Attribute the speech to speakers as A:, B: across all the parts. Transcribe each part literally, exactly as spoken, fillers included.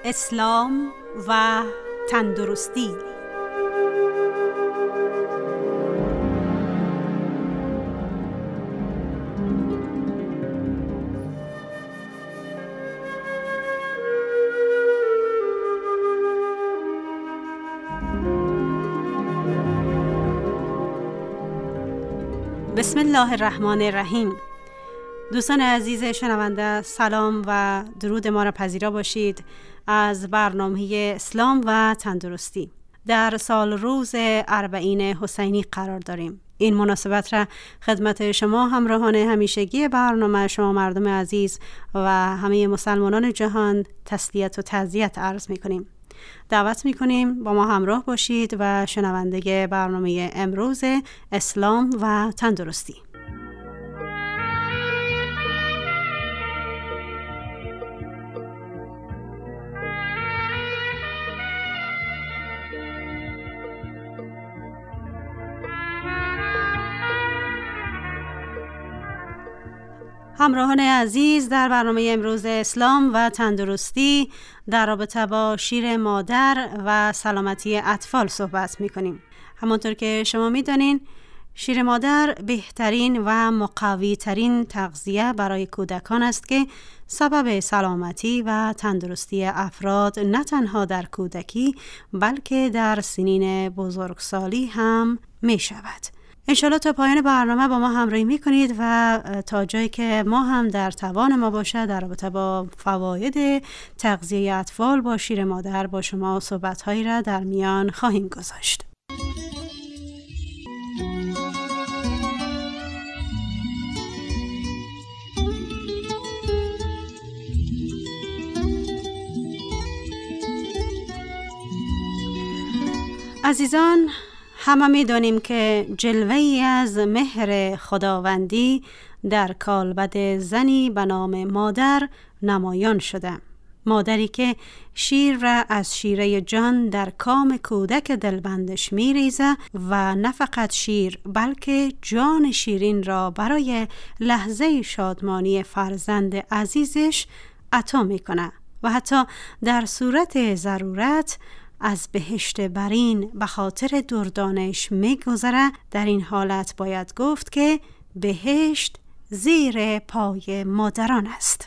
A: اسلام و تندرستی. بسم الله الرحمن الرحیم. دوستان عزیز شنونده، سلام و درود ما را پذیرا باشید از برنامه اسلام و تندرستی. در سال روز اربعین حسینی قرار داریم. این مناسبت را خدمت شما همراهان همیشگی برنامه، شما مردم عزیز و همه مسلمانان جهان تسلیت و تعزیت عرض می کنیم. دعوت می کنیم با ما همراه باشید و شنونده برنامه امروز اسلام و تندرستی. همراهان عزیز، در برنامه امروز اسلام و تندرستی در رابطه با شیر مادر و سلامتی اطفال صحبت می‌کنیم. همانطور که شما می‌دانین، شیر مادر بهترین و مقوی ترین تغذیه برای کودکان است که سبب سلامتی و تندرستی افراد نه تنها در کودکی بلکه در سنین بزرگسالی هم می‌شود. انشالله تا پایان برنامه با ما همراهی میکنید و تا جایی که ما هم در توان ما باشه در رابطه با فواید تغذیه اطفال با شیر مادر با شما صحبت‌هایی را در میان خواهیم گذاشت. عزیزان، همه می دانیم که جلوه‌ای از مهر خداوندی در کالبد زنی به نام مادر نمایان شده. مادری که شیر را از شیره جان در کام کودک دلبندش می ریزه و نه فقط شیر بلکه جان شیرین را برای لحظه شادمانی فرزند عزیزش عطا می کنه و حتی در صورت ضرورت از بهشت برین به خاطر دردانش می‌گذره. در این حالت باید گفت که بهشت زیر پای مادران است.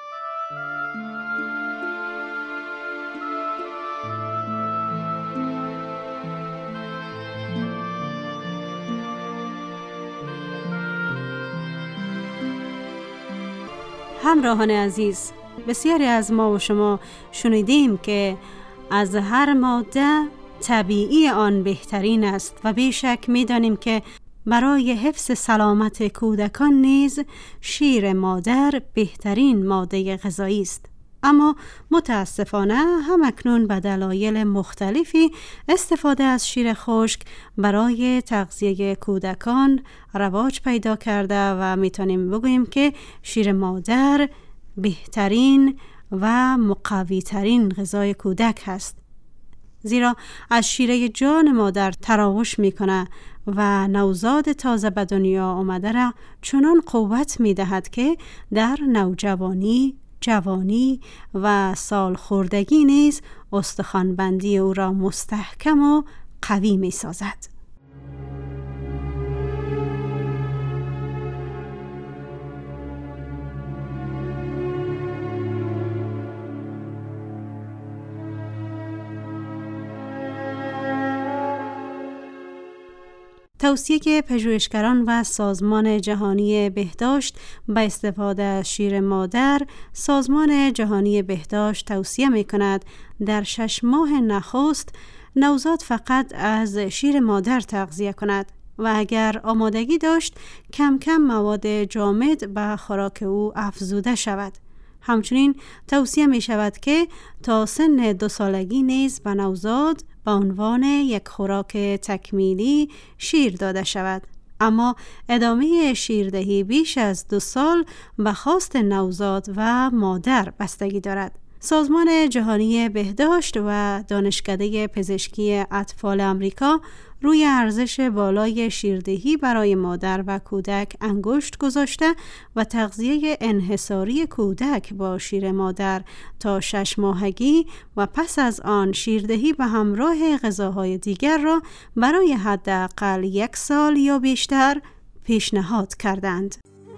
A: همراهان عزیز، بسیاری از ما و شما شنیدیم که از هر ماده طبیعی آن بهترین است و بیشک می دانیم که برای حفظ سلامت کودکان نیز شیر مادر بهترین ماده غذایی است. اما متاسفانه همکنون به دلایل مختلفی استفاده از شیر خشک برای تغذیه کودکان رواج پیدا کرده و می توانیم بگوییم که شیر مادر بهترین و مقوی ترین غذای کودک هست، زیرا از شیره جان مادر تراوش میکنه و نوزاد تازه به دنیا آمده را چنان قوت میدهد که در نوجوانی، جوانی و سالخوردگی نیز استخوان‌بندی او را مستحکم و قوی میسازد. توصیه که پژوهشگران و سازمان جهانی بهداشت به استفاده از شیر مادر، سازمان جهانی بهداشت توصیه می کند در شش ماه نخست نوزاد فقط از شیر مادر تغذیه کند و اگر آمادگی داشت کم کم مواد جامد به خوراک او افزوده شود. همچنین توصیه می شود که تا سن دو سالگی نیز به نوزاد به عنوان یک خوراک تکمیلی شیر داده شود، اما ادامه شیردهی بیش از دو سال به خواست نوزاد و مادر بستگی دارد. سازمان جهانی بهداشت و دانشکده پزشکی اطفال آمریکا روی ارزش بالای شیردهی برای مادر و کودک انگشت گذاشته و تغذیه انحصاری کودک با شیر مادر تا شش ماهگی و پس از آن شیردهی به همراه غذاهای دیگر را برای حداقل یک سال یا بیشتر پیشنهاد کردند.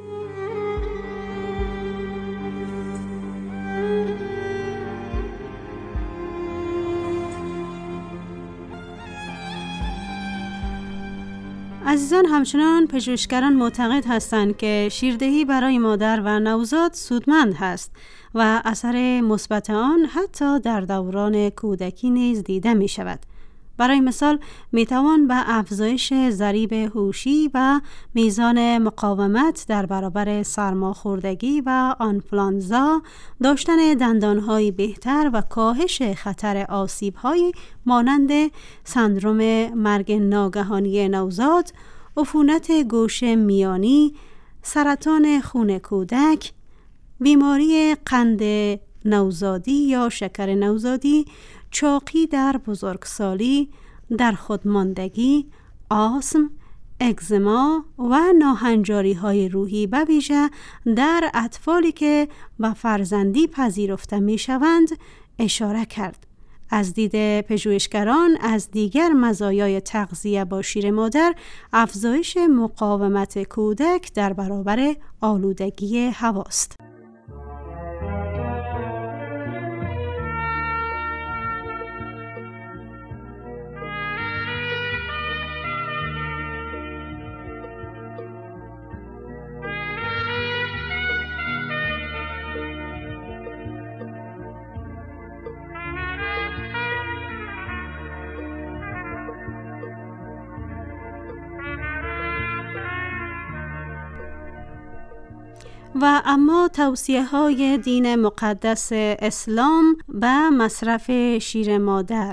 A: عزیزان، همچنان پژوهشگران معتقد هستند که شیردهی برای مادر و نوزاد سودمند است و اثر مثبت آن حتی در دوران کودکی نیز دیده می شود. برای مثال می توان به افزایش ضریب هوشی و میزان مقاومت در برابر سرماخوردگی و آنفلانزا، داشتن دندانهای بهتر و کاهش خطر آسیب‌های مانند سندرم مرگ ناگهانی نوزاد، عفونت گوش میانی، سرطان خون کودک، بیماری قند نوزادی یا شکر نوزادی، چاقی در بزرگسالی، در خودماندگی، آسم، اگزما و ناهنجاری های روحی به ویژه در اطفالی که به فرزندی پذیرفته می شوند اشاره کرد. از دید پژوهشگران از دیگر مزایای تغذیه با شیر مادر افزایش مقاومت کودک در برابر آلودگی هواست. و اما توصیه های دین مقدس اسلام به مصرف شیر مادر.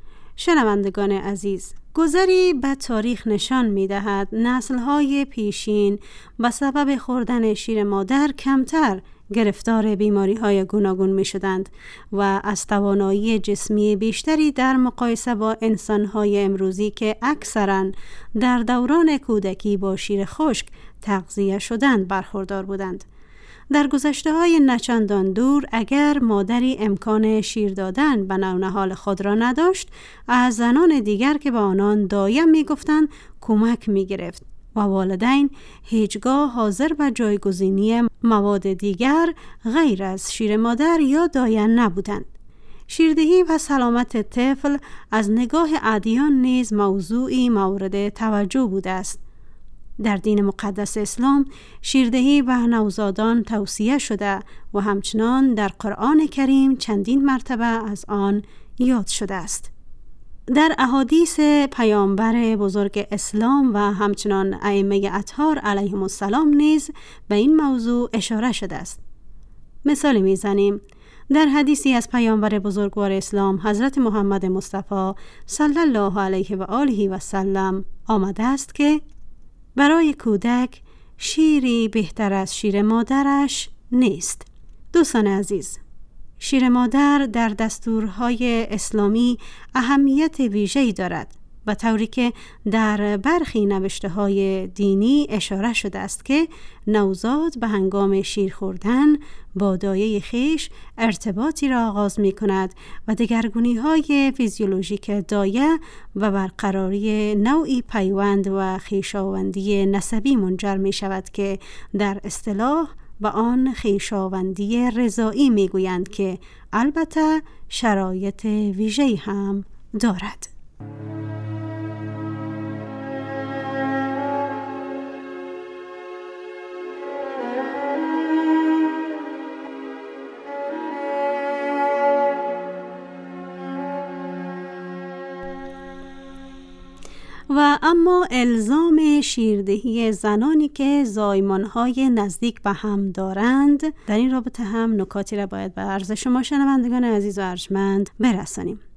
A: شنوندگان عزیز، گذری به تاریخ نشان می دهد نسل های پیشین به سبب خوردن شیر مادر کمتر گرفتار بیماری های گوناگون می شدند و از توانایی جسمی بیشتری در مقایسه با انسان های امروزی که اکثراً در دوران کودکی با شیر خشک تغذیه شدند برخوردار بودند. در گذشته های نچندان دور اگر مادری امکان شیر دادن به نونهال خود را نداشت، از زنان دیگر که به آنان دایم می گفتند کمک می گرفت و والدین هیچگاه حاضر به جایگزینی مواد دیگر غیر از شیر مادر یا دایه نبودند. شیردهی و سلامت طفل از نگاه ادیان نیز موضوعی مورد توجه بوده است. در دین مقدس اسلام شیردهی به نوزادان توصیه شده و همچنان در قرآن کریم چندین مرتبه از آن یاد شده است. در احادیث پیامبر بزرگ اسلام و همچنان ائمه اطهار علیهم السلام نیز به این موضوع اشاره شده است. مثالی میزنیم. در حدیثی از پیامبر بزرگوار اسلام حضرت محمد مصطفی صلی الله علیه و آله و سلم آمده است که برای کودک شیری بهتر از شیر مادرش نیست. دوستان عزیز، شیر مادر در دستورهای اسلامی اهمیت ویژه‌ای دارد، به طوری که در برخی نوشته‌های دینی اشاره شده است که نوزاد به هنگام شیر خوردن با دایه خویش ارتباطی را آغاز می کند و دگرگونی‌های فیزیولوژیک دایه و برقراری نوعی پیوند و خویشاوندی نسبی منجر می شود که در اصطلاح به آن خویشاوندی رضایی می گویند که البته شرایط ویژه‌ای هم دارد. و اما الزام شیردهی زنانی که زایمانهای نزدیک به هم دارند، در این رابطه هم نکاتی را باید به عرض شما شنوندگان عزیز و ارجمند برسانیم.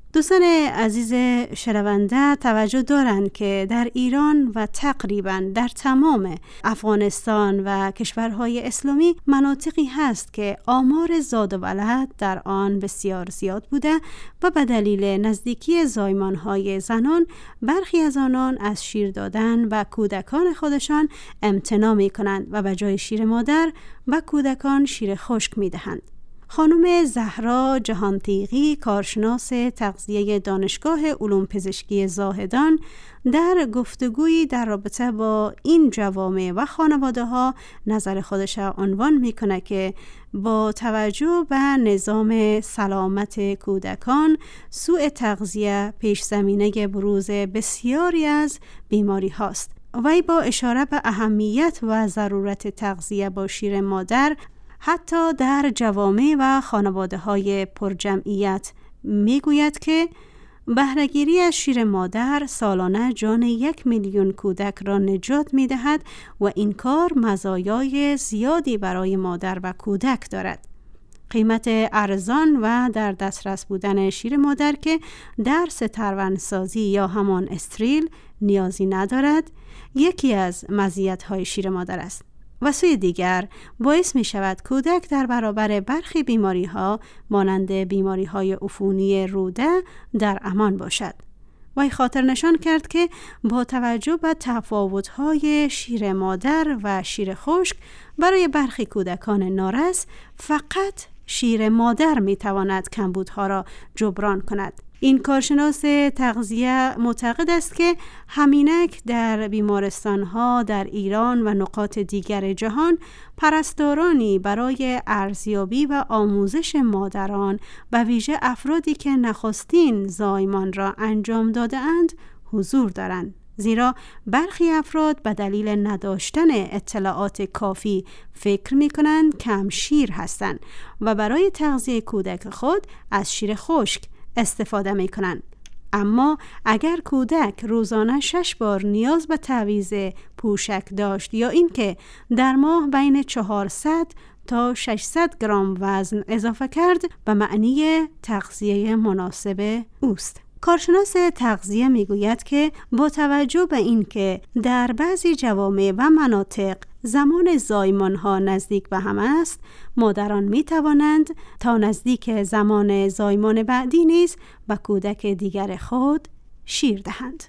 A: دوستان عزیز شنونده توجه دارند که در ایران و تقریبا در تمام افغانستان و کشورهای اسلامی مناطقی هست که آمار زاد و ولد در آن بسیار زیاد بوده و به دلیل نزدیکی زایمانهای زنان برخی از آنان از شیر دادن و کودکان خودشان امتناع می کنند و به جای شیر مادر و کودکان شیر خشک می دهند. خانم زهرا جهانتیغی، کارشناس تغذیه دانشگاه علوم پزشکی زاهدان، در گفتگویی در رابطه با این جوامع و خانواده ها نظر خودش را عنوان میکنه که با توجه به نظام سلامت کودکان، سوء تغذیه پیش زمینه بروز بسیاری از بیماری هاست. وی با اشاره به اهمیت و ضرورت تغذیه با شیر مادر حتی در جوامع و خانواده های پرجمعیت میگوید که بهره‌گیری از شیر مادر سالانه جان یک میلیون کودک را نجات میدهد و این کار مزایای زیادی برای مادر و کودک دارد. قیمت ارزان و در دسترس بودن شیر مادر که در سترونسازی یا همان استریل نیازی ندارد، یکی از مزیت‌های شیر مادر است. و سوی دیگر باعث می شود کودک در برابر برخی بیماری ها مانند بیماری های عفونی روده در امان باشد. وی خاطر نشان کرد که با توجه به تفاوت های شیر مادر و شیر خشک برای برخی کودکان نارس، فقط شیر مادر می تواند کمبودها را جبران کند. این کارشناس تغذیه معتقد است که همینک در بیمارستان‌ها در ایران و نقاط دیگر جهان پرستارانی برای ارزیابی و آموزش مادران و ویژه افرادی که نخستین زایمان را انجام داده‌اند حضور دارند، زیرا برخی افراد به دلیل نداشتن اطلاعات کافی فکر می‌کنند کم شیر هستند و برای تغذیه کودک خود از شیر خشک استفاده می کنند. اما اگر کودک روزانه شش بار نیاز به تعویض پوشک داشت یا اینکه در ماه بین چهارصد تا ششصد گرم وزن اضافه کرد، به معنی تغذیه مناسب اوست. کارشناس تغذیه میگوید که با توجه به اینکه در بعضی جوامع و مناطق زمان زایمان ها نزدیک به هم است، مادران می توانند تا نزدیک زمان زایمان بعدی نیز به کودک دیگر خود شیر دهند.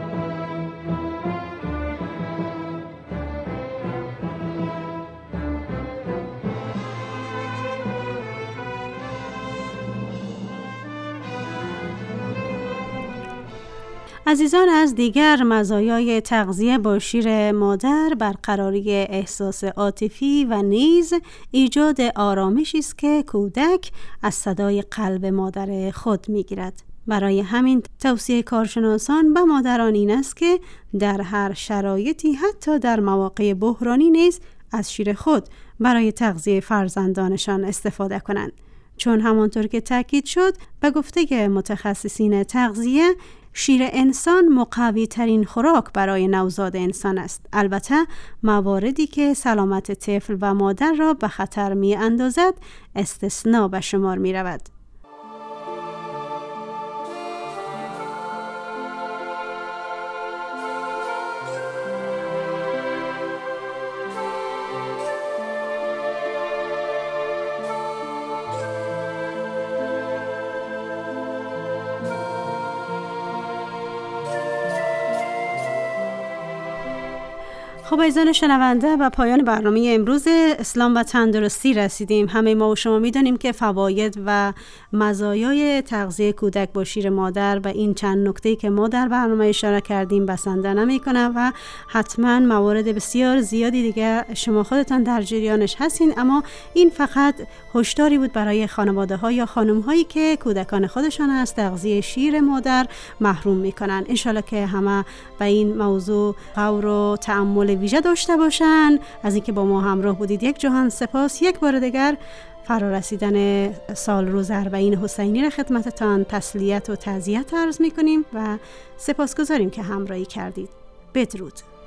A: عزیزان، از دیگر مزایای تغذیه با شیر مادر برقراری احساس عاطفی و نیز ایجاد آرامشی است که کودک از صدای قلب مادر خود می‌گیرد. برای همین توصیه کارشناسان به مادران این است که در هر شرایطی، حتی در مواقع بحرانی نیز، از شیر خود برای تغذیه فرزندانشان استفاده کنند، چون همانطور که تاکید شد به گفته متخصصین تغذیه، شیر انسان مقوی ترین خوراک برای نوزاد انسان است. البته مواردی که سلامت طفل و مادر را به خطر می اندازد استثناء به شمار می رود. خب عزیزان شنونده، به پایان برنامه امروز اسلام و تندرستی رسیدیم. همه ما و شما می‌دانیم که فواید و مزایای تغذیه کودک با شیر مادر و این چند نکته‌ای که ما در برنامه اشاره کردیم بسنده نمی‌کنه و حتما موارد بسیار زیادی دیگه شما خودتان در جریانش هستین، اما این فقط هشداری بود برای خانواده‌ها یا خانم‌هایی که کودکان خودشان از تغذیه شیر مادر محروم می‌کنن. ان شاءالله که همه به این موضوع غور و تأمل ویژه داشته باشن. از اینکه با ما همراه بودید یک جهان سپاس. یک بار دیگر فرا رسیدن سال روز اربعین حسینی را خدمتتان تسلیت و تعزیت عرض می‌کنیم و سپاسگزاریم که همراهی کردید. بدرود.